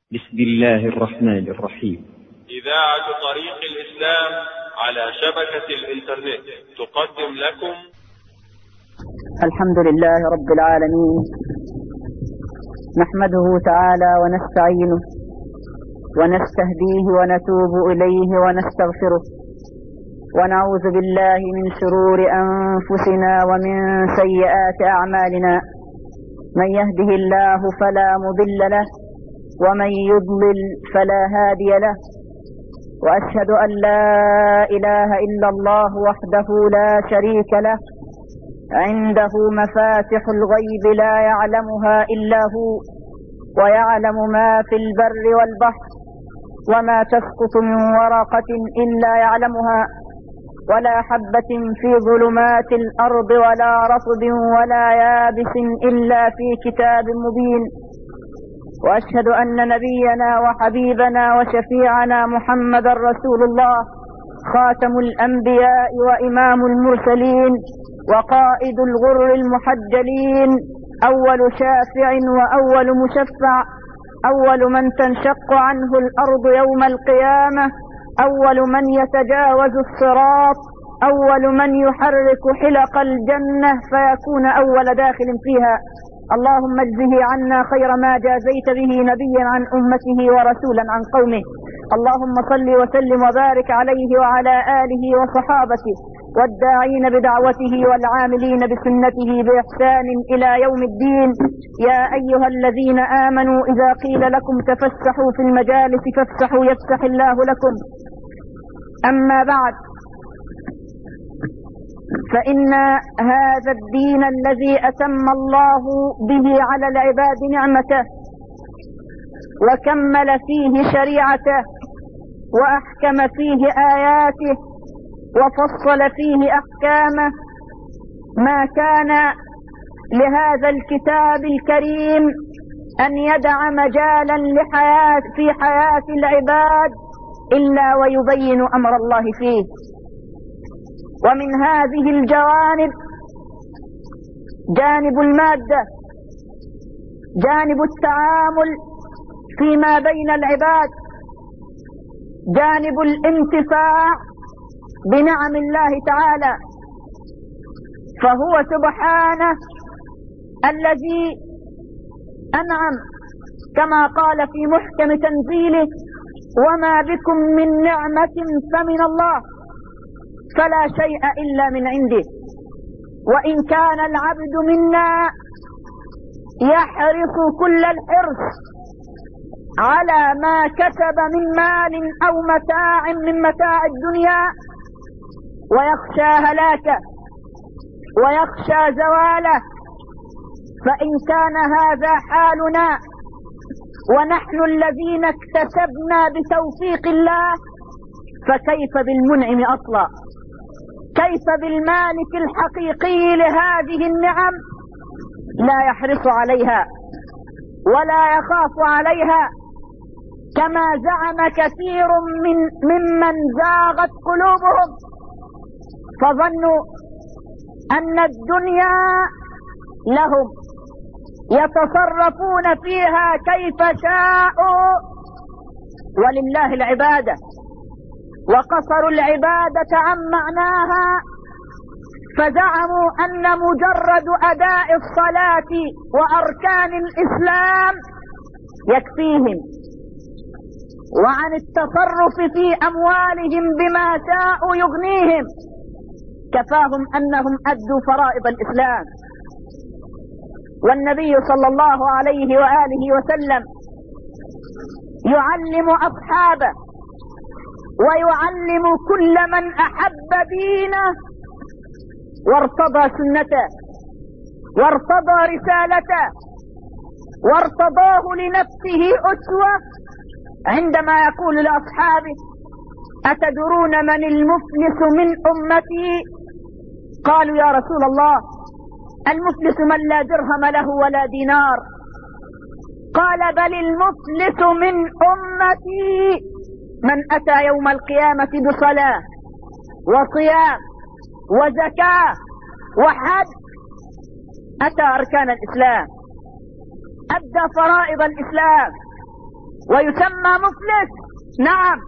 بسم الله الرحمن الرحيم. إذاعة طريق الإسلام على شبكة الإنترنت تقدم لكم الحمد لله رب العالمين، نحمده تعالى ونستعينه ونستهديه ونتوب إليه ونستغفره، ونعوذ بالله من شرور أنفسنا ومن سيئات أعمالنا. من يهده الله فلا مضل له، ومن يضلل فلا هادي له، وأشهد أن لا إله إلا الله وحده لا شريك له، عنده مفاتح الغيب لا يعلمها إلا هو، ويعلم ما في البر والبحر، وما تسقط من ورقة إلا يعلمها، ولا حبة في ظلمات الأرض ولا رطب ولا يابس إلا في كتاب مبين. وأشهد أن نبينا وحبيبنا وشفيعنا محمد رسول الله، خاتم الأنبياء وإمام المرسلين وقائد الغر المحجلين، أول شافع وأول مشفع، أول من تنشق عنه الأرض يوم القيامة، أول من يتجاوز الصراط، أول من يحرك حلق الجنة فيكون أول داخل فيها. اللهم اجزه عنا خير ما جازيت به نبيا عن أمته ورسولا عن قومه. اللهم صل وسلم وبارك عليه وعلى آله وصحابته والداعين بدعوته والعاملين بسنته بإحسان إلى يوم الدين. يا أيها الذين آمنوا إذا قيل لكم تفسحوا في المجالس فافسحوا يفسح الله لكم. أما بعد، فإن هذا الدين الذي أتم الله به على العباد نعمته وكمل فيه شريعته وأحكم فيه آياته وفصل فيه أحكامه، ما كان لهذا الكتاب الكريم أن يدع مجالا في حياة العباد إلا ويبين أمر الله فيه. ومن هذه الجوانب جانب المادة، جانب التعامل فيما بين العباد، جانب الانتفاع بنعم الله تعالى. فهو سبحانه الذي أنعم كما قال في محكم تنزيله: وما بكم من نعمة فمن الله، فلا شيء إلا من عنده. وإن كان العبد منا يحرص كل الحرص على ما كسب من مال أو متاع من متاع الدنيا، ويخشى هلاكه ويخشى زواله، فإن كان هذا حالنا ونحن الذين اكتسبنا بتوفيق الله، فكيف بالمنعم أصلا؟ كيف بالمالك الحقيقي لهذه النعم لا يحرص عليها ولا يخاف عليها، كما زعم كثير ممن زاغت قلوبهم فظنوا أن الدنيا لهم يتصرفون فيها كيف شاءوا ولله العبادة، وقصروا العبادة عن معناها، فزعموا أن مجرد أداء الصلاة وأركان الإسلام يكفيهم، وعن التصرف في أموالهم بما شاءوا يغنيهم، كفاهم أنهم أدوا فرائض الإسلام. والنبي صلى الله عليه وآله وسلم يعلم أصحابه ويعلم كل من أحب دينه وارتضى سنته وارتضى رسالته وارتضاه لنفسه أسوة، عندما يقول لأصحابه: أتدرون من المفلس من أمتي؟ قالوا: يا رسول الله، المفلس من لا درهم له ولا دينار. قال: بل المفلس من أمتي من أتى يوم القيامة بصلاة وصيام وزكاة وحج، أتى أركان الإسلام، أدى فرائض الإسلام، ويسمى مفلس. نعم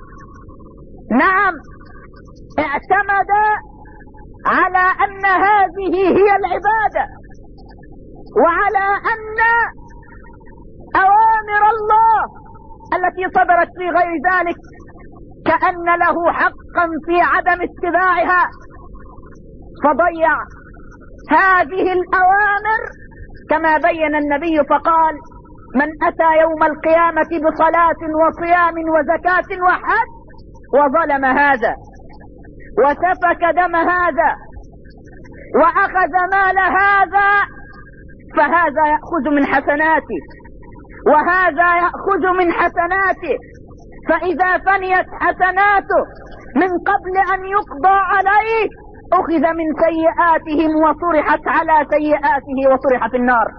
اعتمد على أن هذه هي العبادة، وعلى أن أوامر الله التي صدرت في غير ذلك كأن له حقا في عدم اتباعها، فضيع هذه الأوامر كما بين النبي فقال: من أتى يوم القيامة بصلاة وصيام وزكاة وحج وظلم هذا وسفك دم هذا وأخذ مال هذا فهذا يأخذ من حسناته وهذا يأخذ من حسناته، فإذا فنيت حسناته من قبل أن يقضى عليه أخذ من سيئاتهم وطرحت على سيئاته وطرح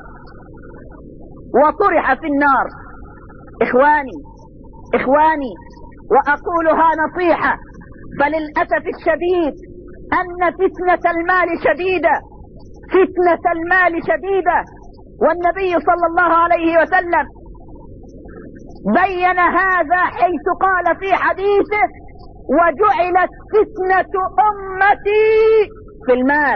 في النار. إخواني وأقولها نصيحة، فللأسف الشديد أن فتنة المال شديدة، والنبي صلى الله عليه وسلم بين هذا حيث قال في حديثه: وجعلت فتنة أمتي في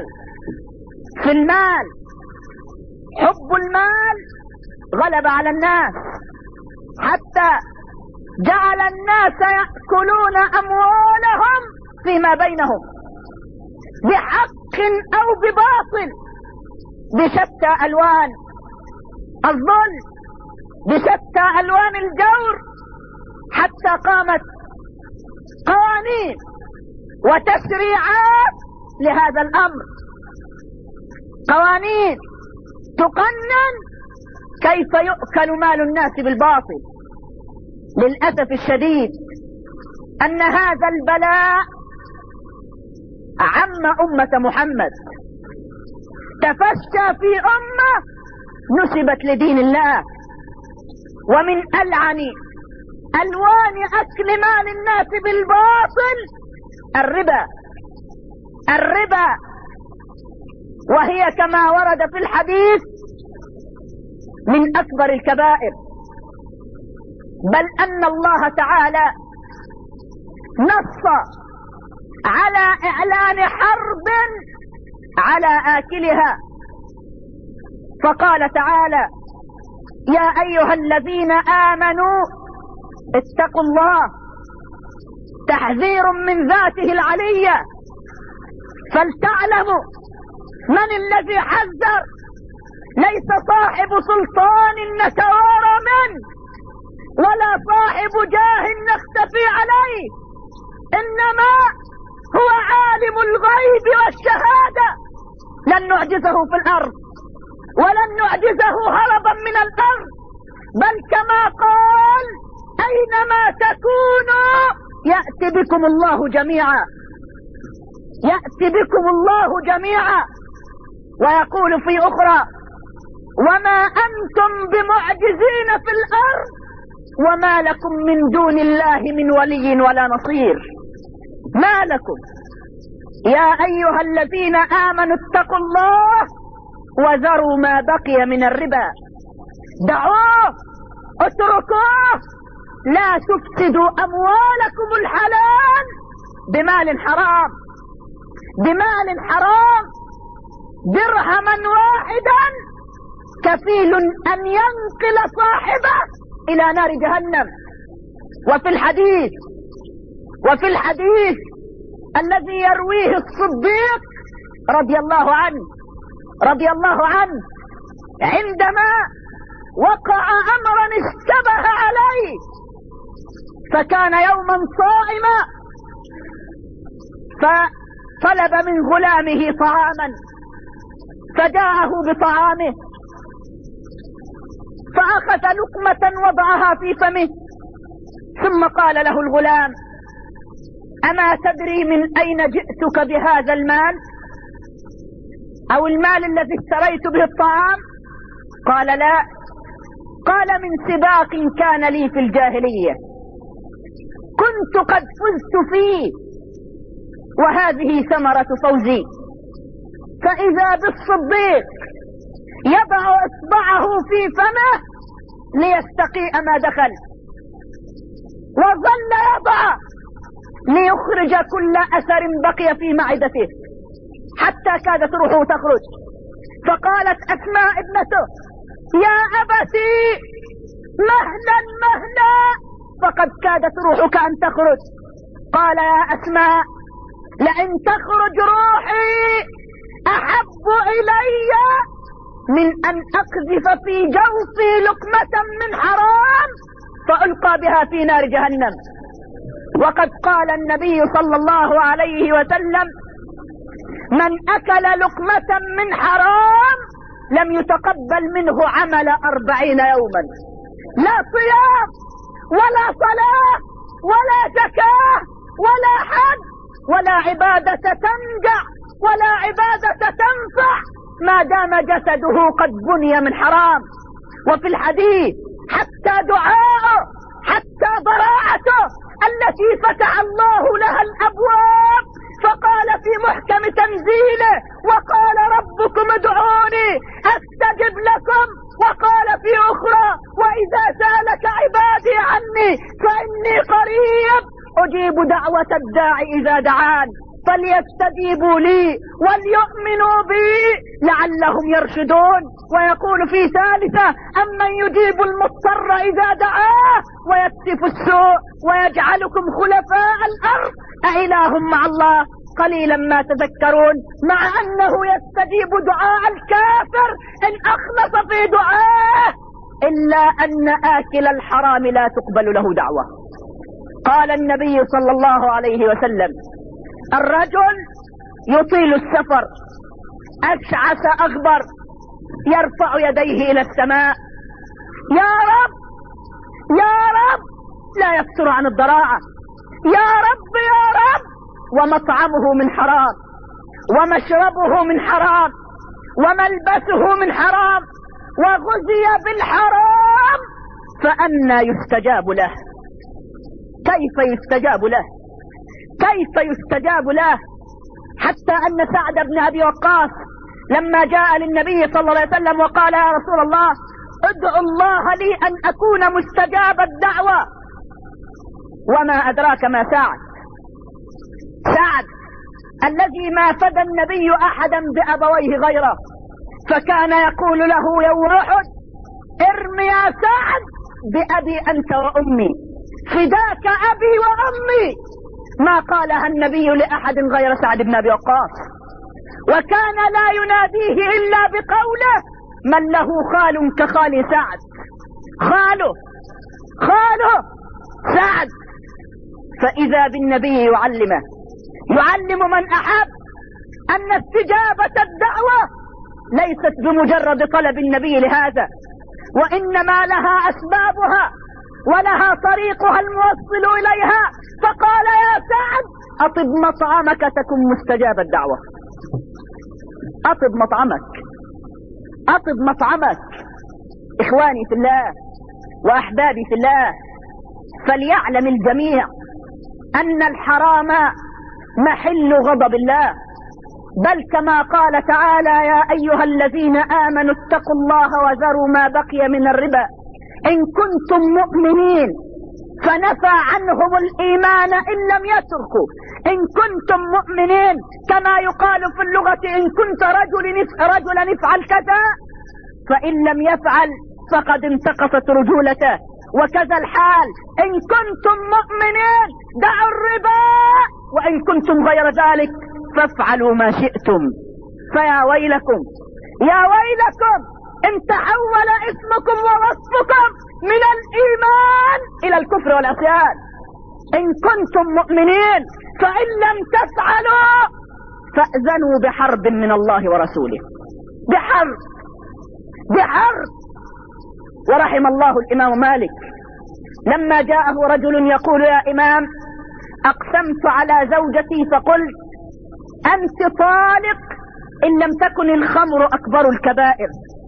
المال. حب المال غلب على الناس حتى جعل الناس يأكلون أموالهم فيما بينهم بحق أو بباطل بشتى ألوان الظلم، بشتى ألوان الجور، حتى قامت قوانين وتشريعات لهذا الأمر، قوانين تقنن كيف يؤكل مال الناس بالباطل. للأسف الشديد أن هذا البلاء عم أمة محمد، تفشى في أمة نسبت لدين الله. ومن ألعن ألوان أكل مال الناس بالباطل الربا، وهي كما ورد في الحديث من أكبر الكبائر، بل أن الله تعالى نص على إعلان حرب على آكلها، فقال تعالى: يا أيها الذين آمنوا اتقوا الله، تحذير من ذاته العلية، فلتعلموا من الذي حذر، ليس صاحب سلطان نتوارى منه ولا صاحب جاه نختفي عليه، إنما هو عالم الغيب والشهادة، لن نعجزه في الأرض ولن نعجزه هربا من الأرض، بل كما قال: أينما تكونوا يأتي بكم الله جميعا. ويقول في أخرى: وما أنتم بمعجزين في الأرض وما لكم من دون الله من ولي ولا نصير. ما لكم يا أيها الذين آمنوا اتقوا الله وذروا ما بقي من الربا، دعوه، اتركوه، لا تفسدوا أموالكم الحلال بمال حرام، درهما واحدا كفيل أن ينقل صاحبه إلى نار جهنم. وفي الحديث الذي يرويه الصديق رضي الله عنه عندما وقع أمرا اشتبه عليه، فكان يوما صائما، فطلب من غلامه طعاما، فجاءه بطعامه، فأخذ لقمة وضعها في فمه، ثم قال له الغلام: أما تدري من أين جئتك بهذا المال أو المال الذي اشتريت به الطعام؟ قال: لا. قال: من سباق كان لي في الجاهلية، كنت قد فزت فيه، وهذه ثمرة فوزي. فإذا بالصديق يضع إصبعه في فمه ليستقيء ما دخل، وظل يضع ليخرج كل أثر بقي في معدته حتى كادت روحه تخرج. فقالت أسماء ابنته: يا أبتي مهلا مهلا، فقد كادت روحك أن تخرج. قال: يا أسماء لئن تخرج روحي أحب إلي من أن أقذف في جوفي لقمة من حرام فألقى بها في نار جهنم. وقد قال النبي صلى الله عليه وسلم: من أكل لقمة من حرام لم يتقبل منه عمل 40 يوما، لا صيام ولا صلاة ولا زكاة ولا حج ولا عبادة تنجع ولا عبادة تنفع ما دام جسده قد بني من حرام. وفي الحديث: حتى دعاءه، حتى ضراعته التي فتح الله لها الأبواب، فقال في محكم تنزيله: وقال ربكم ادعوني أستجب لكم. وقال في أخرى: وإذا سألك عبادي عني فإني قريب أجيب دعوة الداعي إذا دعان فليستجيبوا لي وليؤمنوا بي لعلهم يرشدون. ويقول في ثالثة: أمن يجيب المضطر إذا دعاه ويكشف السوء ويجعلكم خلفاء الأرض أإله مع الله قليلا ما تذكرون. مع أنه يستجيب دعاء الكافر إن أخلص في دعاه، إلا أن آكل الحرام لا تقبل له دعوة. قال النبي صلى الله عليه وسلم: الرجل يطيل السفر أشعث أغبر يرفع يديه إلى السماء: يا رب يا رب، لا يفتر عن الضراعة، يا رب يا رب، ومطعمه من حرام ومشربه من حرام وملبسه من حرام وغذي بالحرام، فأنى يستجاب له؟ كيف يستجاب له؟ كيف يستجاب له؟ حتى أن سعد بن أبي وقاص لما جاء للنبي صلى الله عليه وسلم وقال: يا رسول الله ادعو الله لي أن أكون مستجاب الدعوة. وما أدراك ما سعد؟ سعد الذي ما فدى النبي أحدا بأبويه غيره، فكان يقول له يوم أحد: ارم يا سعد بأبي أنت وأمي، فداك أبي وأمي. ما قالها النبي لأحد غير سعد بن أبي وقاص. وكان لا يناديه إلا بقوله: من له خال كخال سعد، خاله سعد. فإذا بالنبي يعلم من أحب أن استجابة الدعوة ليست بمجرد طلب النبي لهذا، وإنما لها أسبابها ولها طريقها الموصل إليها. فقال: يا سعد أطب مطعمك تكن مستجاب الدعوة. أطب مطعمك. إخواني في الله وأحبابي في الله، فليعلم الجميع أن الحرام محل غضب الله، بل كما قال تعالى: يا أيها الذين آمنوا اتقوا الله وذروا ما بقي من الربا إن كنتم مؤمنين، فنفى عنهم الإيمان إن لم يتركوا. إن كنتم مؤمنين كما يقال في اللغة: إن كنت رجلا افعل كذا، فإن لم يفعل فقد انتقصت رجولته. وكذا الحال إن كنتم مؤمنين دعوا الربا، وإن كنتم غير ذلك فافعلوا ما شئتم. فيا ويلكم يا ويلكم إن تحول اسمكم ووصفكم من الإيمان إلى الكفر والعصيان. إن كنتم مؤمنين، فإن لم تفعلوا فأذنوا بحرب من الله ورسوله. بحرب. ورحم الله الإمام مالك لما جاءه رجل يقول: يا إمام أقسمت على زوجتي فقلت أنت طالق إن لم تكن الخمر أكبر الكبائر.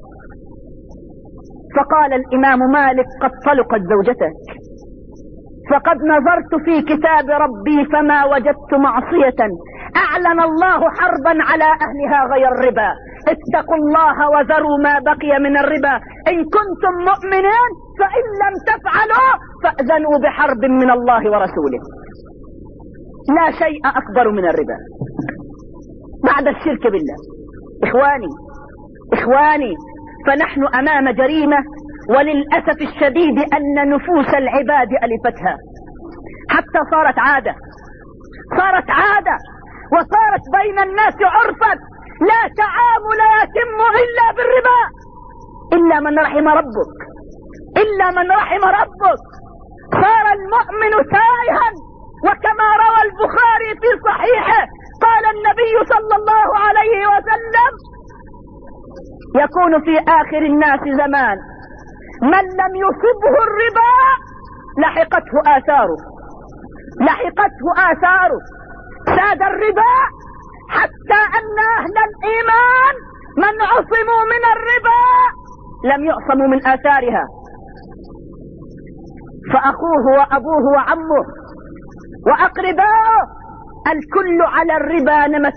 فقال الإمام مالك: قد طلقت زوجتك، فقد نظرت في كتاب ربي فما وجدت معصية أعلن الله حربا على أهلها غير الربا. اتقوا الله وذروا ما بقي من الربا إن كنتم مؤمنين، فإن لم تفعلوا فاستأذنوا بحرب من الله ورسوله. لا شيء أكبر من الربا بعد الشرك بالله. إخواني فنحن أمام جريمة، وللأسف الشديد أن نفوس العباد ألفتها حتى صارت عادة وصارت بين الناس عرفا. لا تعامل يتم إلا بالربا إلا من رحم ربك. صار المؤمن تائها، وكما روى البخاري في صحيحه قال النبي صلى الله عليه وسلم: يكون في آخر الناس زمان من لم يصبه الربا لحقته آثاره. ساد الربا حتى أن أهل الإيمان من عصموا من الربا لم يعصموا من آثارها، فأخوه وأبوه وعمه وأقرباؤه الكل على الربا نمت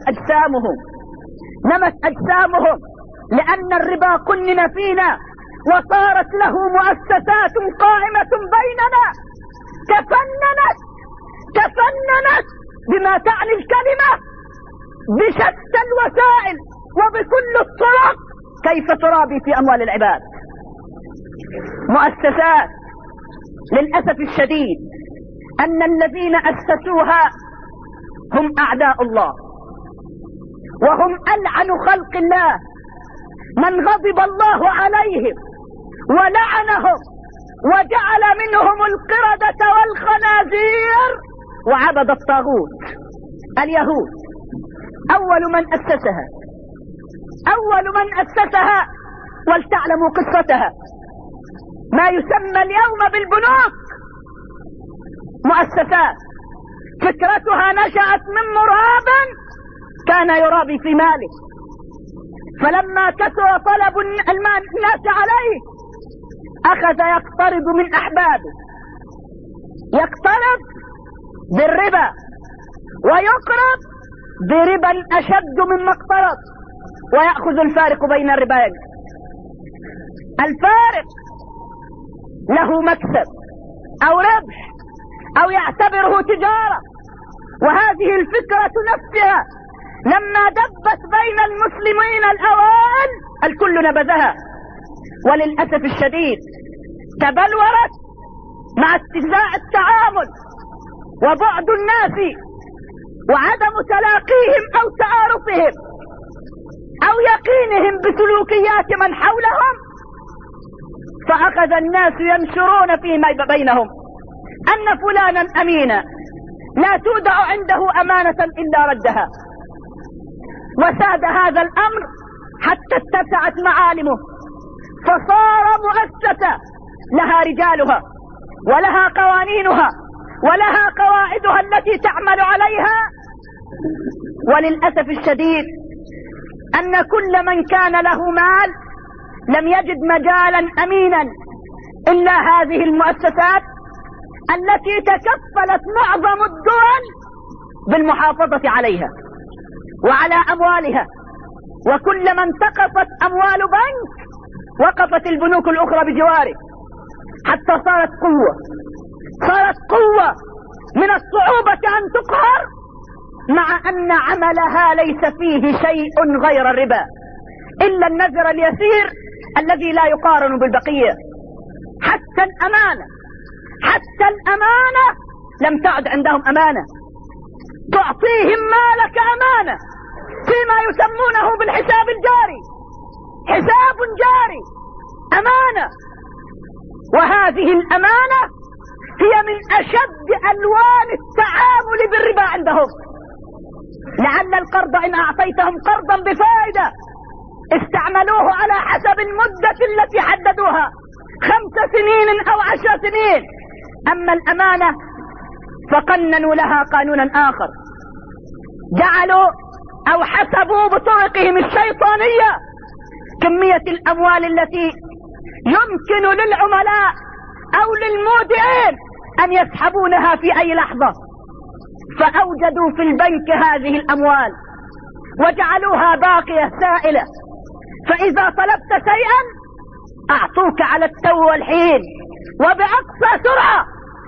أجسامهم، لأن الربا قنن فينا وصارت له مؤسسات قائمة بيننا تفننت بما تعني الكلمة بشتى الوسائل وبكل الطرق كيف ترابي في أموال العباد. مؤسسات للأسف الشديد أن الذين أسسوها هم أعداء الله، وهم ألعن خلق الله، من غضب الله عليهم ولعنهم وجعل منهم القردة والخنازير وعبد الطاغوت. اليهود أول من أسسها ولتعلموا قصتها. ما يسمى اليوم بالبنوك مؤسسات فكرتها نشأت من مراب كان يرابي في ماله، فلما كثر طلب الناس عليه أخذ يقترض من أحبابه، يقترض بالربا ويقرض بربا أشد مما اقترض، ويأخذ الفارق بين الربين. الفارق له مكسب أو ربح أو يعتبره تجارة. وهذه الفكرة نفسها لما دبت بين المسلمين الأوائل الكل نبذها، وللأسف الشديد تبلورت مع اتساع التعامل وبعد الناس وعدم تلاقيهم أو تعارفهم أو يقينهم بسلوكيات من حولهم، فأخذ الناس ينشرون فيما بينهم أن فلانا أمينا لا تودع عنده أمانة إلا ردها. وساد هذا الأمر حتى اتسعت معالمه، فصار مؤسسة لها رجالها ولها قوانينها ولها قواعدها التي تعمل عليها. وللأسف الشديد أن كل من كان له مال لم يجد مجالا أمينا إلا هذه المؤسسات التي تكفلت معظم الدول بالمحافظة عليها وعلى أموالها. وكلما انتقصت أموال بنك وقفت البنوك الأخرى بجواره، حتى صارت قوة من الصعوبة أن تقهر، مع أن عملها ليس فيه شيء غير الربا إلا النذر اليسير الذي لا يقارن بالبقية. حتى الأمانة لم تعد عندهم أمانة، تعطيهم مالك أمانة فيما يسمونه بالحساب الجاري، حساب جاري أمانة. وهذه الأمانة هي من أشد ألوان التعامل بالربا عندهم، لعل القرض إن أعطيتهم قرضا بفائدة استعملوه على حسب المدة التي حددوها 5 سنين أو 10 سنين. أما الأمانة فقننوا لها قانونا آخر، جعلوا أو حسبوا بطرقهم الشيطانية كمية الأموال التي يمكن للعملاء أو للمودعين أن يسحبونها في أي لحظة، فأوجدوا في البنك هذه الأموال وجعلوها باقية سائلة، فإذا طلبت شيئا أعطوك على التو والحين وبأقصى سرعة،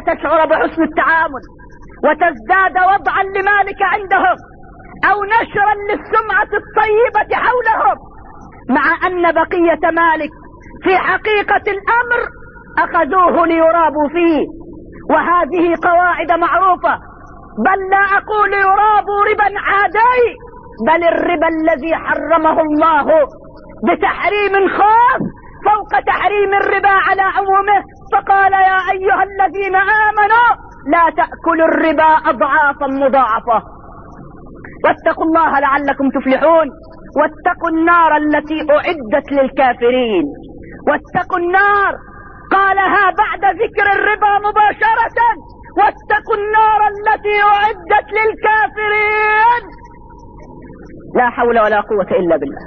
تشعر بحسن التعامل وتزداد وضعا لمالك عندهم أو نشرا للسمعة الطيبة حولهم، مع أن بقية مالك في حقيقة الأمر أخذوه ليرابوا فيه. وهذه قواعد معروفة، بل لا أقول يرابوا ربا عادي، بل الربا الذي حرمه الله بتحريم خاص فوق تحريم الربا على عمومه، فقال يا أيها الذين آمنوا لا تأكلوا الربا أضعافا مضاعفة واتقوا الله لعلكم تفلحون، واتقوا النار التي أعدت للكافرين. واتقوا النار قالها بعد ذكر الربا مباشرة، واتقوا النار التي أعدت للكافرين. لا حول ولا قوة إلا بالله.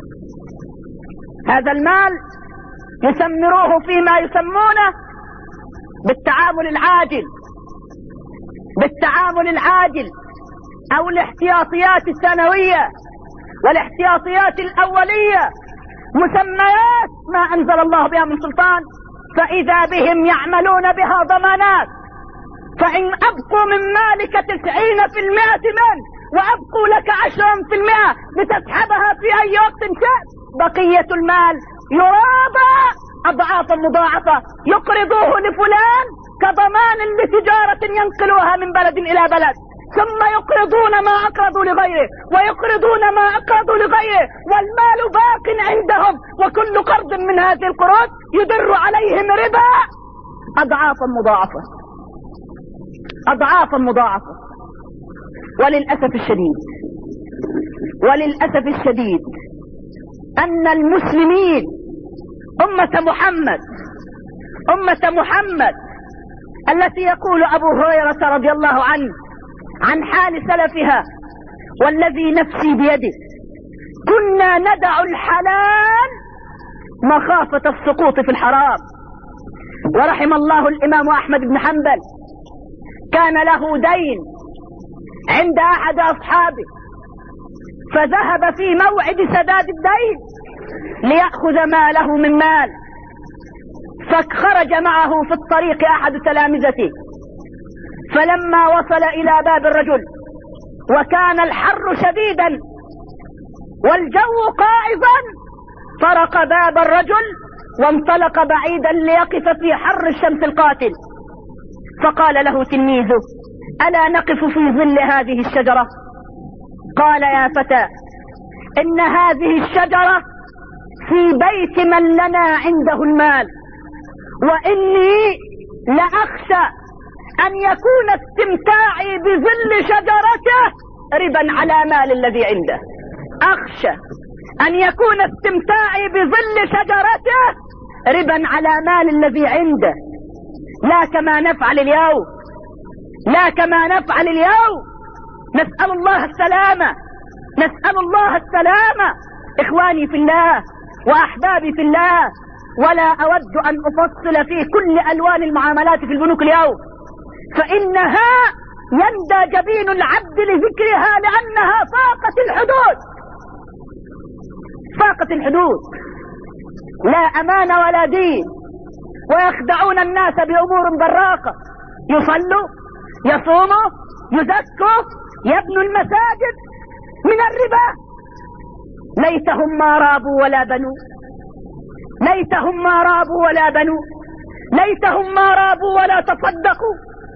هذا المال يسمروه فيما يسمونه بالتعامل العاجل، بالتعامل العاجل أو الاحتياطيات الثانوية والاحتياطيات الأولية، مسميات ما أنزل الله بها من سلطان، فإذا بهم يعملون بها ضمانات. فإن أبقوا من مالك 90% منه وأبقوا لك 10% لتسحبها في أي وقت شئت، بقية المال يرابى أضعافا مضاعفة، يقرضوه لفلان كضمان لتجارة ينقلوها من بلد إلى بلد، ثم يقرضون ما أقرضوا لغيره ويقرضون ما أقرضوا لغيره، والمال باق عندهم، وكل قرض من هذه القروض يدر عليهم ربا أضعافا مضاعفة، أضعافا مضاعفة. وللأسف الشديد، وللأسف الشديد أن المسلمين أمة محمد التي يقول أبو هريرة رضي الله عنه عن حال سلفها والذي نفسي بيده: كنا ندع الحلال مخافة السقوط في الحرام. ورحم الله الإمام أحمد بن حنبل، كان له دين عند أحد أصحابه، فذهب في موعد سداد الدين ليأخذ ماله من مال، فخرج معه في الطريق أحد تلامذته، فلما وصل إلى باب الرجل وكان الحر شديدا والجو قائضا، طرق باب الرجل وانطلق بعيدا ليقف في حر الشمس القاتل، فقال له تلميذه: ألا نقف في ظل هذه الشجرة؟ قال: يا فتى، إن هذه الشجرة في بيت من لنا عنده المال، وإني لأخشى أن يكون استمتاعي بظل شجرته ربا على مال الذي عنده، أخشى أن يكون استمتاعي بظل شجرته ربا على مال الذي عنده، لا كما نفعل اليوم، لا كما نفعل اليوم. نسأل الله السلامة، نسأل الله السلامة. إخواني في الله وأحبابي في الله، ولا أود أن أفصل في كل ألوان المعاملات في البنوك اليوم، فإنها يندى جبين العبد لذكرها لأنها فاقت الحدود، فاقت الحدود، لا أمان ولا دين، ويخدعون الناس بأمور براقة، يصلوا يصوموا يزكوا يبنوا المساجد من الربا. ليتهم ما رابوا ولا بنوا، ليتهم ما رابوا ولا بنوا، ليتهم ما رابوا ولا تصدقوا.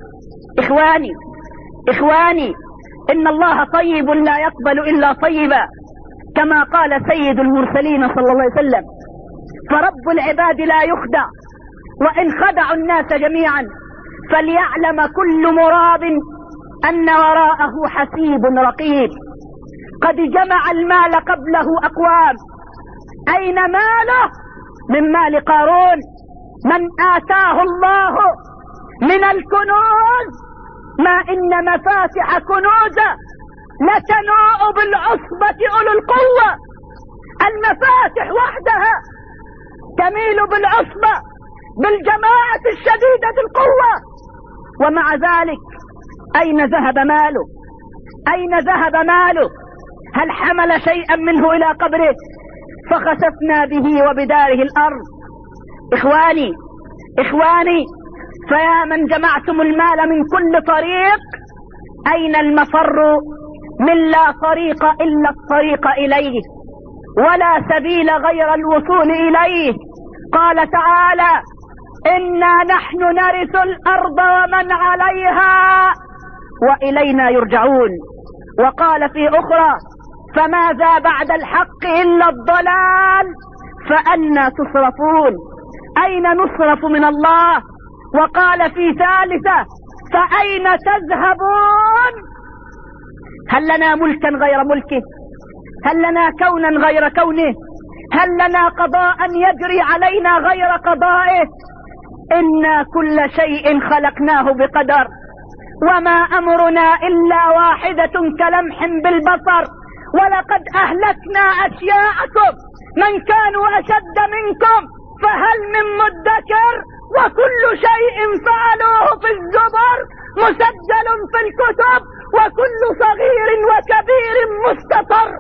إخواني، إن الله طيب لا يقبل إلا طيبا، كما قال سيد المرسلين صلى الله عليه وسلم: فرب العباد لا يخدع، وإن خدعوا الناس جميعا فليعلم كل مراب أن وراءه حسيب رقيب. قد جمع المال قبله أقوام، أين ماله؟ من مال قارون، من آتاه الله من الكنوز ما إن مفاتح كنوزه لتنوء بالعصبة أولو القوة. المفاتح وحدها تميل بالعصبة بالجماعة الشديدة القوة، ومع ذلك أين ذهب ماله؟ أين ذهب ماله؟ هل حمل شيئا منه إلى قبره فخسفنا به وبداره الأرض؟ إخواني، فيا من جمعتم المال من كل طريق، أين المفر من لا طريق إلا الطريق إليه، ولا سبيل غير الوصول إليه. قال تعالى: إنا نحن نرث الأرض ومن عليها وإلينا يرجعون. وقال في أخرى: فماذا بعد الحق إلا الضلال فأنى تصرفون. أين نصرف من الله؟ وقال في ثالثة: فأين تذهبون؟ هل لنا ملكا غير ملكه؟ هل لنا كونا غير كونه؟ هل لنا قضاء يجري علينا غير قضائه؟ إنا كل شيء خلقناه بقدر، وما أمرنا إلا واحدة كلمح بالبصر. ولقد أهلكنا أشياءكم من كانوا أشد منكم فهل من مدكر، وكل شيء فعلوه في الزبر مسجل في الكتب، وكل صغير وكبير مستطر.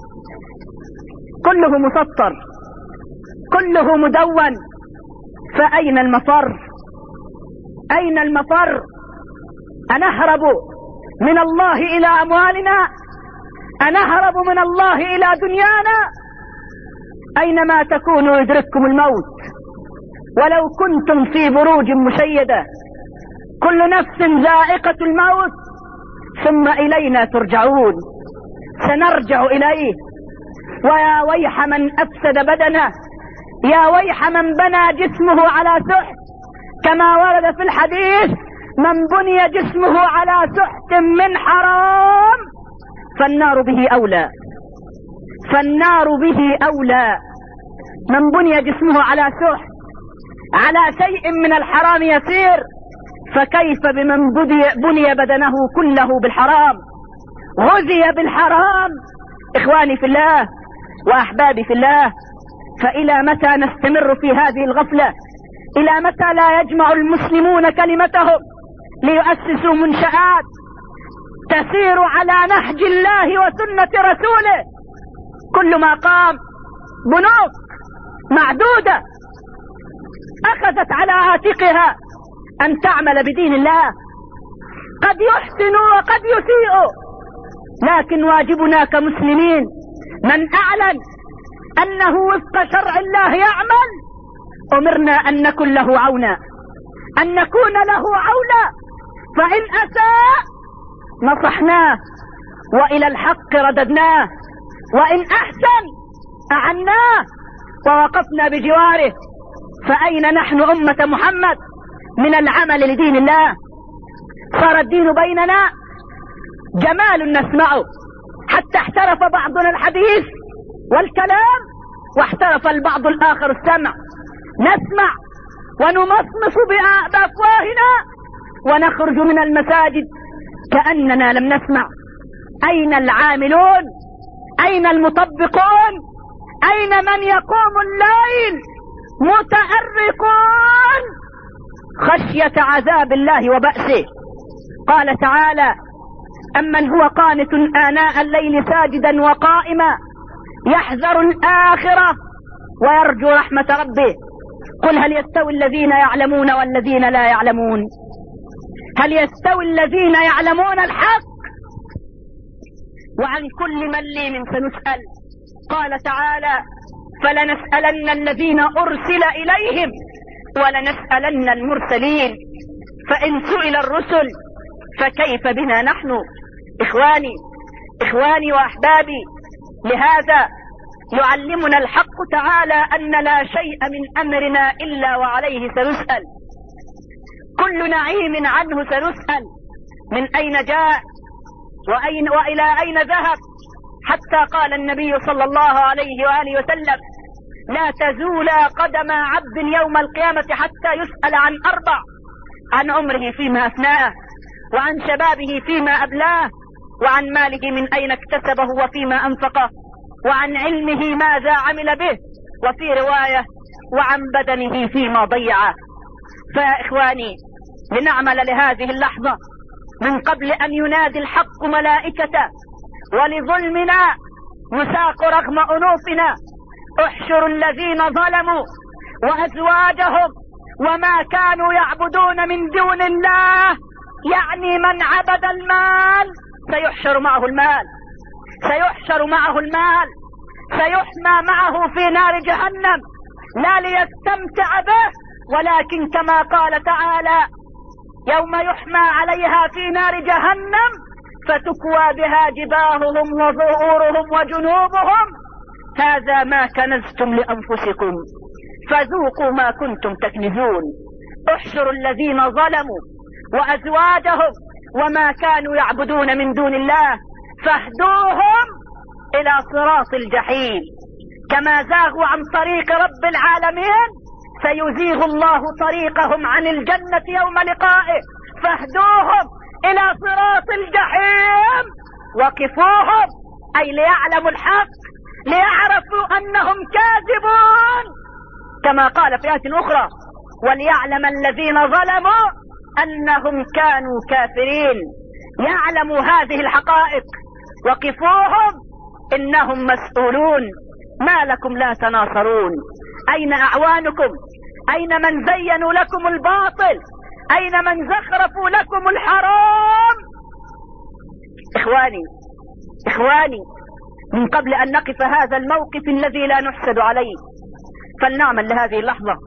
كله مسطر، كله مدون. فأين المفر؟ أين المفر؟ أنهرب من الله إلى أموالنا؟ أنهرب من الله إلى دنيانا؟ أينما تكونوا يدرككم الموت ولو كنتم في بروج مشيدة. كل نفس ذائقة الموت، ثم إلينا ترجعون. سنرجع إليه. ويا ويح من أفسد بدنه، يا ويح من بنى جسمه على سحت، كما ورد في الحديث: من بني جسمه على سحت من حرام فالنار به أولى. فالنار به أولى. من بني جسمه على سحت، على شيء من الحرام يسير، فكيف بمن بني بدنه كله بالحرام، غذي بالحرام؟ إخواني في الله وأحبابي في الله، فإلى متى نستمر في هذه الغفلة؟ إلى متى لا يجمع المسلمون كلمتهم ليؤسسوا منشآت تسير على نهج الله وسنة رسوله؟ كل ما قام بنوك معدودة أخذت على عاتقها أن تعمل بدين الله. قد يحسنوا وقد يسيئوا، لكن واجبنا كمسلمين من أعلن أنه وفق شرع الله يعمل، أمرنا أن نكون له عونا، أن نكون له عونا. فإن أساء نصحناه وإلى الحق رددناه، وإن أحسن أعناه ووقفنا بجواره. فأين نحن أمة محمد من العمل لدين الله؟ صار الدين بيننا جمال نسمعه، حتى احترف بعضنا الحديث والكلام واحترف البعض الآخر السمع. نسمع ونمصمص بأفواهنا ونخرج من المساجد كأننا لم نسمع. أين العاملون؟ أين المطبقون؟ أين من يقوم الليل متأرقون خشية عذاب الله وبأسه؟ قال تعالى: أمن هو قانت آناء الليل ساجدا وقائما يحذر الآخرة ويرجو رحمة ربه. قل هل يستوي الذين يعلمون والذين لا يعلمون؟ هل يستوي الذين يعلمون الحق؟ وعن كل مليم سنسأل. قال تعالى: فلنسألن الذين أرسل إليهم ولنسألن المرسلين. فإن سئل الرسل فكيف بنا نحن؟ إخواني وأحبابي، لهذا يعلمنا الحق تعالى أن لا شيء من أمرنا إلا وعليه سنسأل. كل نعيم عنه سنسأل، من أين جاء وإلى أين ذهب؟ حتى قال النبي صلى الله عليه وآله وسلم: لا تزول قدم عبد يوم القيامة حتى يسأل عن 4: عن عمره فيما أفناه، وعن شبابه فيما أبلاه، وعن ماله من أين اكتسبه وفيما أنفقه، وعن علمه ماذا عمل به، وفي رواية: وعن بدنه فيما ضيعه. فيا إخواني، لنعمل لهذه اللحظة من قبل أن ينادي الحق ملائكته، ولظلمنا نساق رغم أنوفنا: احشروا الذين ظلموا وأزواجهم وما كانوا يعبدون من دون الله، يعني من عبد المال سيحشر معه المال، سيحشر معه المال، سيحمى معه في نار جهنم، لا ليستمتع به، ولكن كما قال تعالى: يوم يحمى عليها في نار جهنم فتكوى بها جباههم وظهورهم وجنوبهم، هذا ما كنزتم لأنفسكم فذوقوا ما كنتم تكنزون. احشروا الذين ظلموا وأزواجهم وما كانوا يعبدون من دون الله فاهدوهم إلى صراط الجحيم. كما زاغوا عن طريق رب العالمين سيزيغ الله طريقهم عن الجنة يوم لقائه، فاهدوهم إلى صراط الجحيم وقفوهم، أي ليعلموا الحق، ليعرفوا أنهم كاذبون، كما قال في آية أخرى: وليعلم الذين ظلموا أنهم كانوا كافرين. يعلموا هذه الحقائق، وقفوهم إنهم مسؤولون. ما لكم لا تناصرون؟ أين أعوانكم؟ أين من زينوا لكم الباطل؟ أين من زخرفوا لكم الحرام؟ إخواني، من قبل أن نقف هذا الموقف الذي لا نحسد عليه فلنعمل لهذه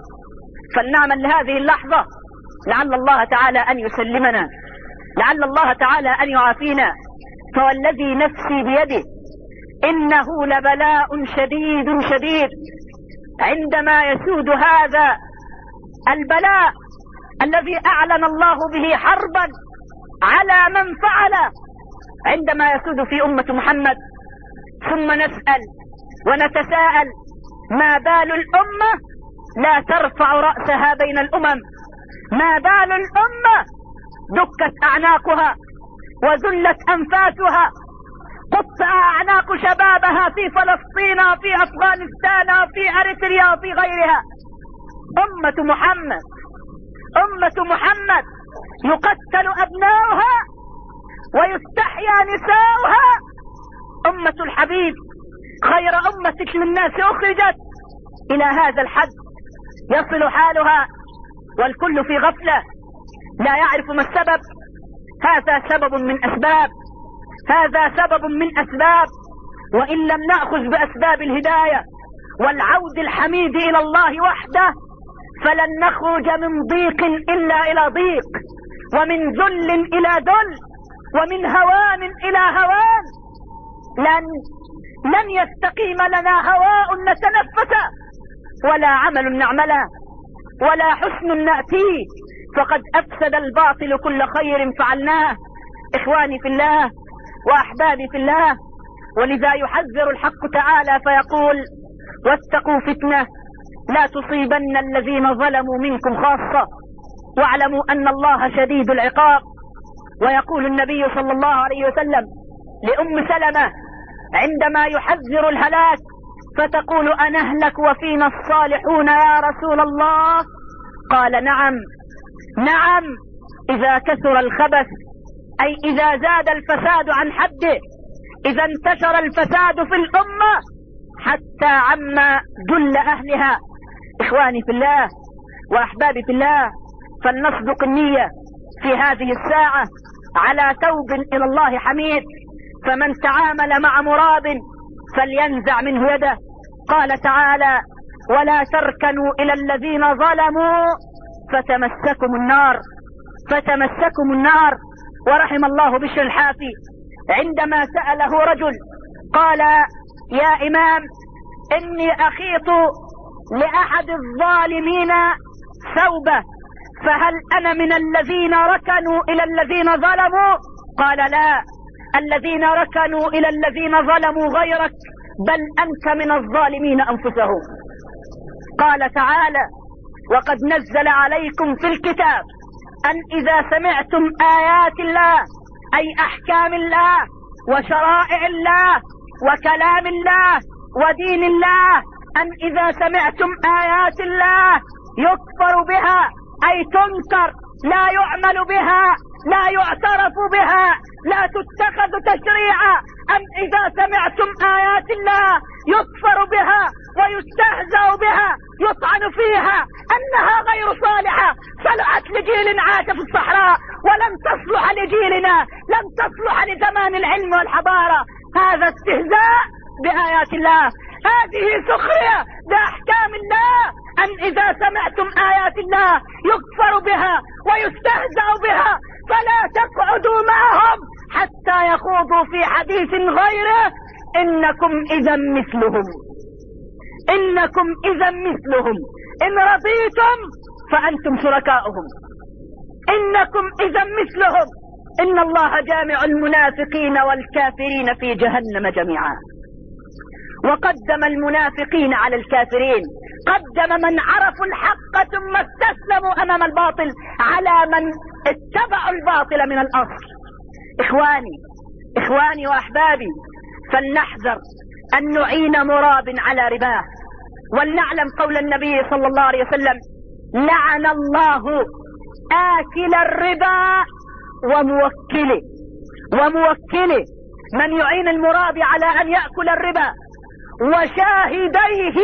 اللحظة، لعل الله تعالى أن يسلمنا، لعل الله تعالى أن يعافينا. فوالذي نفسي بيده إنه لبلاء شديد عندما يسود هذا البلاء الذي أعلن الله به حربا على من فعل، عندما يسود في أمة محمد. ثم نسأل ونتساءل: ما بال الأمة لا ترفع رأسها بين الأمم؟ ما بال الأمة دكت أعناقها وذلت أنفاسها، قطع أعناق شبابها في فلسطين، في أفغانستان، في أريتريا، في غيرها. أمة محمد يقتل أبناؤها ويستحيا نساؤها. أمة الحبيب خير أمة للناس أخرجت، إلى هذا الحد يصل حالها والكل في غفلة لا يعرف ما السبب. هذا سبب من أسباب، وإن لم نأخذ بأسباب الهداية والعود الحميد إلى الله وحده فلن نخرج من ضيق إلا إلى ضيق، ومن ذل إلى ذل، ومن هوان إلى هوان. لن يستقيم لنا هواء نتنفسه، ولا عمل نعمله، ولا حسن نأتيه، فقد أفسد الباطل كل خير فعلناه. إخواني في الله وأحبابي في الله، ولذا يحذر الحق تعالى فيقول: واتقوا فتنة لا تصيبن الذين ظلموا منكم خاصة واعلموا أن الله شديد العقاب. ويقول النبي صلى الله عليه وسلم لأم سلمة عندما يحذر الهلاك فتقول: أنهلك وفينا الصالحون يا رسول الله؟ قال: نعم، إذا كثر الخبث، أي إذا زاد الفساد عن حده، إذا انتشر الفساد في الأمة حتى عم جل أهلها. إخواني في الله وأحبابي في الله، فلنصدق النية في هذه الساعة على توب إلى الله حميد، فمن تعامل مع مراد فلينزع منه يده. قال تعالى: ولا تركنوا إلى الذين ظلموا فتمسكم النار. ورحم الله بشر الحافي عندما سأله رجل قال: يا إمام، إني أخيط لأحد الظالمين ثوبه، فهل أنا من الذين ركنوا إلى الذين ظلموا؟ قال: لا، الذين ركنوا إلى الذين ظلموا غيرك، بل أنت من الظالمين أنفسهم. قال تعالى: وقد نزل عليكم في الكتاب أن إذا سمعتم آيات الله، أي أحكام الله وشرائع الله وكلام الله ودين الله، أن إذا سمعتم آيات الله يكفر بها، أي تنكر، لا يعمل بها، لا يعترف بها، لا تتخذ تشريعا، أن إذا سمعتم آيات الله يكفر بها ويستهزأ بها يطعن فيها أنها غير صالحة، صلحت لجيل عاش في الصحراء ولم تصلح لجيلنا، لم تصلح لزمان العلم والحضارة. هذا استهزاء بآيات الله، هذه سخرية بأحكام الله. أن إذا سمعتم آيات الله يكفر بها ويستهزأ بها فلا تقعدوا معهم حتى يخوضوا في حديث غيره، إنكم إذا مثلهم، إنكم إذا مثلهم، إن رضيتم فأنتم شركاؤهم، إنكم إذا مثلهم. إن الله جامع المنافقين والكافرين في جهنم جميعا. وقدم المنافقين على الكافرين، قدم من عرفوا الحق ثم استسلموا أمام الباطل على من اتبعوا الباطل من الأصل. إخواني وأحبابي، فلنحذر أن نعين مراب على رباه، ولنعلم قول النبي صلى الله عليه وسلم: لعن الله آكل الربا وموكله، من يعين المراب على أن يأكل الربا، وشاهديه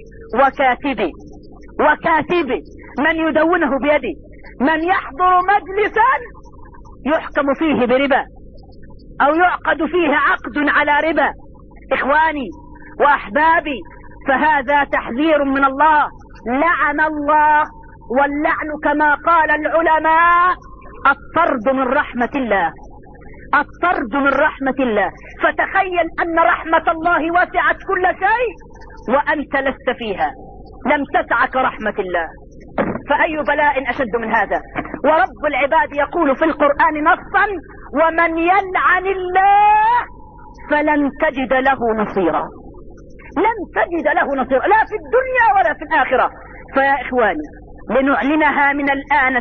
وكاتبه من يدونه بيده، من يحضر مجلسا يحكم فيه بربا أو يعقد فيه عقد على ربا. إخواني وأحبابي، فهذا تحذير من الله. لعن الله، واللعن كما قال العلماء الطرد من رحمة الله، الطرد من رحمة الله. فتخيل أن رحمة الله وسعت كل شيء وأنت لست فيها، لم تسعك رحمة الله، فأي بلاء أشد من هذا؟ ورب العباد يقول في القرآن نصا: ومن يلعن الله فلن تجد له نصيرا، لن تجد له نصيرا، لا في الدنيا ولا في الآخرة. فيا إخواني، لنعلنها من الآن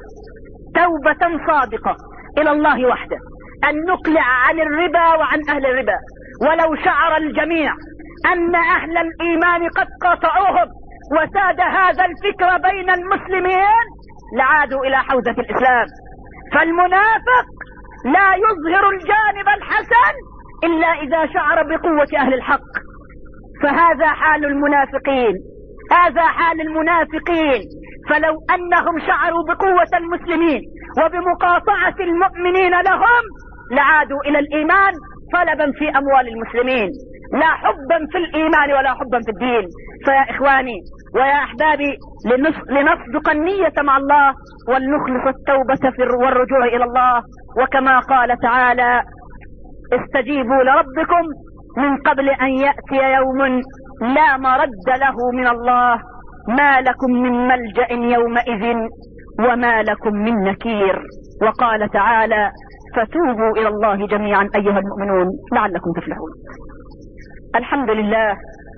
توبة صادقة إلى الله وحده، أن نقلع عن الربا وعن أهل الربا. ولو شعر الجميع أن أهل الإيمان قد قاطعوهم وساد هذا الفكر بين المسلمين لعادوا إلى حوزة الإسلام. فالمنافق لا يظهر الجانب الحسن إلا إذا شعر بقوة أهل الحق. فهذا حال المنافقين، هذا حال المنافقين. فلو أنهم شعروا بقوة المسلمين وبمقاطعة المؤمنين لهم لعادوا إلى الإيمان طلبا في أموال المسلمين، لا حبا في الإيمان ولا حبا في الدين. فيا إخواني ويا أحبابي، لنصدق النية مع الله ولنخلص التوبة والرجوع إلى الله. وكما قال تعالى: استجيبوا لربكم من قبل أن يأتي يوم لا مرد له من الله، ما لكم من ملجأ يومئذ وما لكم من نكير. وقال تعالى: فتوبوا إلى الله جميعا أيها المؤمنون لعلكم تفلحون. الحمد لله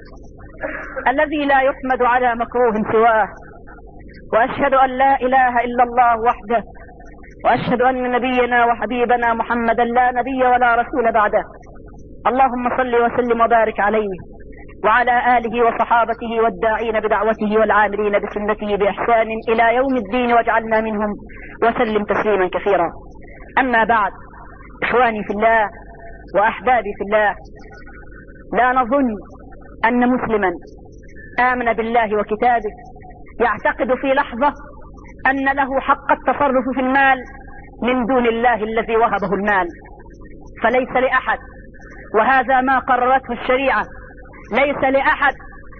الذي لا يحمد على مكروه سواه، وأشهد أن لا إله إلا الله وحده، وأشهد أن نبينا وحبيبنا محمدا لا نبي ولا رسول بعده. اللهم صل وسلم وبارك عليه وعلى آله وصحابته والداعين بدعوته والعاملين بسنته بإحسان إلى يوم الدين، واجعلنا منهم، وسلم تسليما كثيرا. أما بعد، إخواني في الله وأحبابي في الله، لا نظن أن مسلما آمن بالله وكتابه يعتقد في لحظة أن له حق التصرف في المال من دون الله الذي وهبه المال. فليس لأحد، وهذا ما قررته الشريعة، ليس لأحد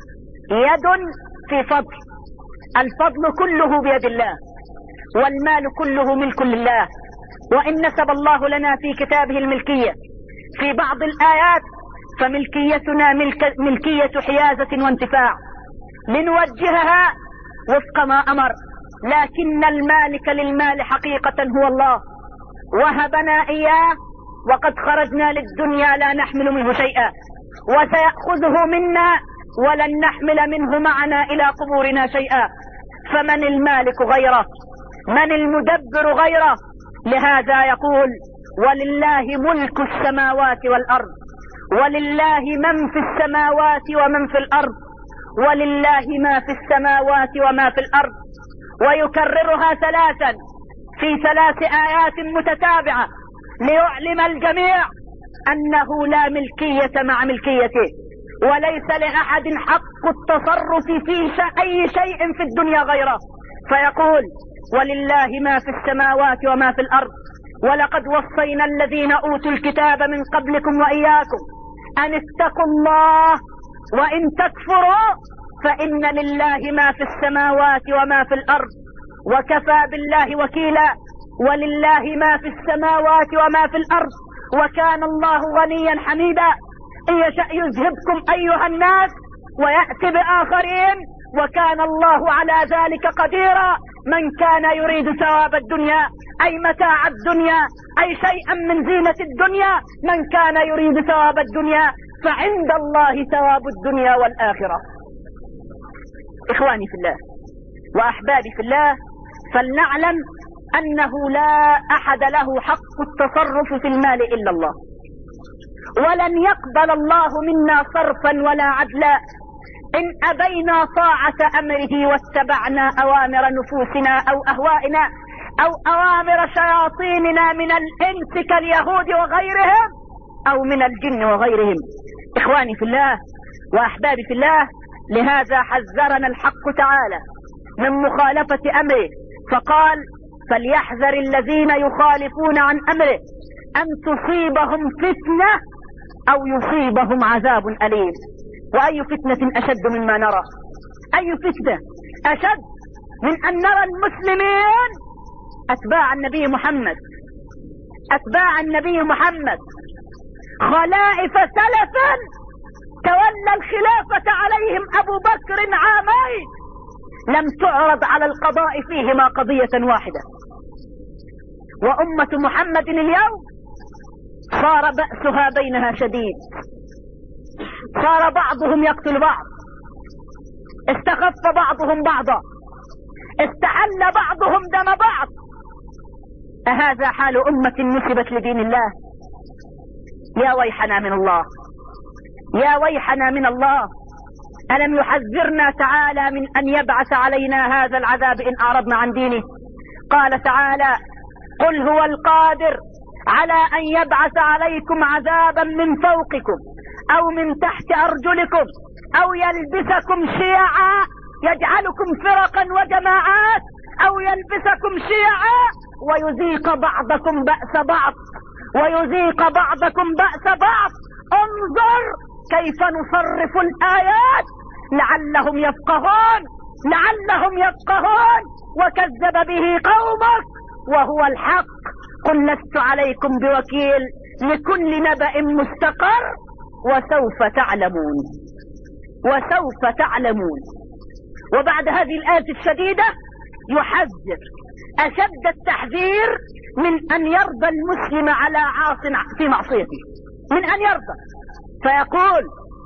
يد في فضل. الفضل كله بيد الله، والمال كله ملك لله. وإن نسب الله لنا في كتابه الملكية في بعض الآيات، فملكيتنا ملكية حيازة وانتفاع، لنوجهها وفق ما أمر. لكن المالك للمال حقيقة هو الله، وهبنا إياه، وقد خرجنا للدنيا لا نحمل منه شيئا، وسيأخذه منا ولن نحمل منه معنا إلى قبورنا شيئا. فمن المالك غيره؟ من المدبر غيره؟ لهذا يقول: ولله ملك السماوات والأرض، ولله من في السماوات ومن في الأرض، ولله ما في السماوات وما في الأرض. ويكررها ثلاثا في 3 آيات متتابعة ليعلم الجميع أنه لا ملكية مع ملكيته، وليس لأحد حق التصرف في أي شيء في الدنيا غيره، فيقول ولله ما في السماوات وما في الأرض، ولقد وصينا الذين أوتوا الكتاب من قبلكم وإياكم أن اتقوا الله وإن تكفروا فإن لله ما في السماوات وما في الأرض وكفى بالله وكيلا. ولله ما في السماوات وما في الأرض وكان الله غنيا حميدا. إن يشأ يذهبكم أيها الناس ويأتي بآخرين وكان الله على ذلك قديرا. من كان يريد ثواب الدنيا أي متاع الدنيا أي شيئا من زينة الدنيا، من كان يريد ثواب الدنيا فعند الله ثواب الدنيا والآخرة. إخواني في الله وأحبابي في الله، فلنعلم أنه لا أحد له حق التصرف في المال إلا الله، ولن يقبل الله منا صرفا ولا عدلا إن أبينا طاعة أمره واتبعنا أوامر نفوسنا أو أهوائنا أو أوامر شياطيننا من الإنس كاليهود وغيرهم أو من الجن وغيرهم. إخواني في الله وأحبابي في الله، لهذا حذرنا الحق تعالى من مخالفة أمره، فقال فليحذر الذين يخالفون عن أمره أن تصيبهم فتنة أو يصيبهم عذاب أليم. وأي فتنة أشد مما نرى؟ أي فتنة أشد من أن نرى المسلمين أتباع النبي محمد خلائف سلفا تولى الخلافة عليهم أبو بكر عامين لم تعرض على القضاء فيهما قضية واحدة. وأمة محمد اليوم صار بأسها بينها شديد، صار بعضهم يقتل بعض، استخف بعضهم بعضا، استحل بعضهم دم بعض. أهذا حال أمة نسبت لدين الله؟ يا ويحنا من الله، يا ويحنا من الله. ألم يحذرنا تعالى من أن يبعث علينا هذا العذاب إن أعرضنا عن دينه؟ قال تعالى قل هو القادر على أن يبعث عليكم عذابا من فوقكم أو من تحت أرجلكم أو يلبسكم شيعا يجعلكم فرقا وجماعات أو يلبسكم شيعا ويذيق بعضكم بأس بعض. انظر كيف نصرف الآيات لعلهم يفقهون. وكذب به قومك وهو الحق قل لست عليكم بوكيل لكل نبأ مستقر وسوف تعلمون. وبعد هذه الآية الشديدة يحذر أشد التحذير من أن يرضى المسلم على عاص في معصيته، من أن يرضى، فيقول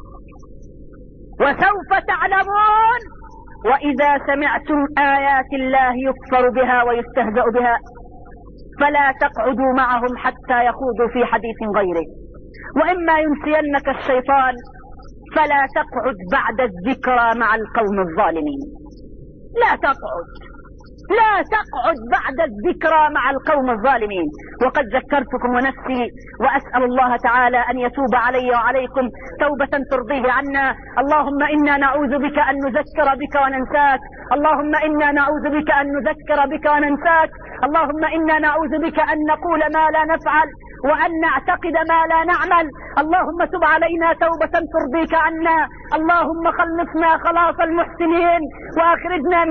وسوف تعلمون وإذا سمعتم آيات الله يكفر بها ويستهزأ بها فلا تقعدوا معهم حتى يخوضوا في حديث غيره وإما ينسينك الشيطان فلا تقعد بعد الذكرى مع القوم الظالمين. لا تقعد بعد الذكرى مع القوم الظالمين. وقد ذكرتكم ونفسي وأسأل الله تعالى أن يتوب علي وعليكم توبة ترضيه عنا. اللهم إنا نعوذ بك أن نذكر بك وننساك، اللهم إنا نعوذ بك أن نذكر بك وننساك، اللهم إنا نعوذ بك أن نقول ما لا نفعل وأن نعتقد ما لا نعمل. اللهم تب علينا توبة ترضيك عنا، اللهم خلصنا خلاص المحسنين وأخرجنا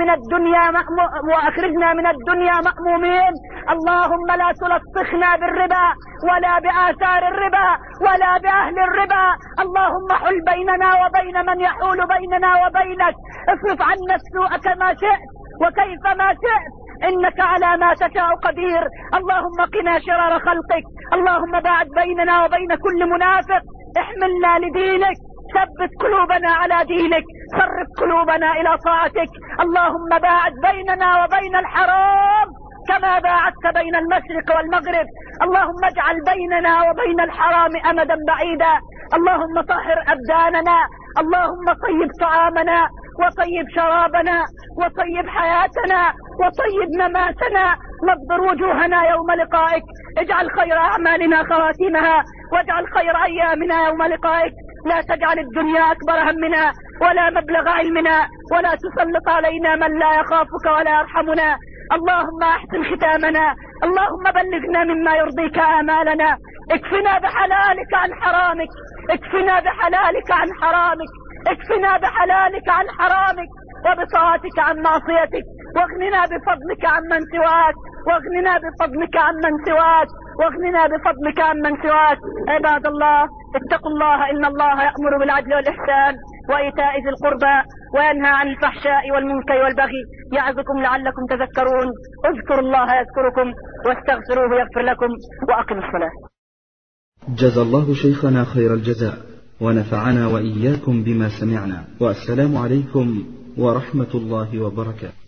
من الدنيا مأمومين. اللهم لا تلطخنا بالربا ولا بآثار الربا ولا بأهل الربا. اللهم حل بيننا وبين من يحول بيننا وبينك، اصرف عنا السوء كما شئت وكيف ما شئت إنك على ما تشاء قدير. اللهم قنا شرار خلقك، اللهم باعد بيننا وبين كل منافق، احملنا لدينك، ثبت قلوبنا على دينك، صرف قلوبنا إلى طاعتك. اللهم باعد بيننا وبين الحرام كما باعدت بين المشرق والمغرب. اللهم اجعل بيننا وبين الحرام أمدا بعيدا. اللهم طهر أبداننا، اللهم طيب طعامنا وطيب شرابنا وطيب حياتنا وطيب مماتنا نضر وجوهنا يوم لقائك. اجعل خير أعمالنا خواتيمها، واجعل خير أيامنا يوم لقائك. لا تجعل الدنيا أكبر همنا ولا مبلغ علمنا، ولا تسلط علينا من لا يخافك ولا يرحمنا. اللهم أحسن ختامنا، اللهم بلغنا مما يرضيك آمالنا. اكفنا بحلالك عن حرامك، اكفنا بحلالك عن حرامك، اكفنا بحلالك عن حرامك، وبطاعتك عن معصيتك، واغننا بفضلك عمن سواك، واغننا بفضلك عمن سواك، واغننا بفضلك عمن سواك. عباد الله، اتقوا الله، إن الله يأمر بالعدل والإحسان وإيتاء ذي القربى وينهى عن الفحشاء والمنكر والبغي، يعظكم لعلكم تذكرون. اذكروا الله يذكركم، واستغفروه يغفر لكم، وأقم الصلاة. جزا الله شيخنا خير الجزاء، ونفعنا وإياكم بما سمعنا، والسلام عليكم ورحمة الله وبركاته.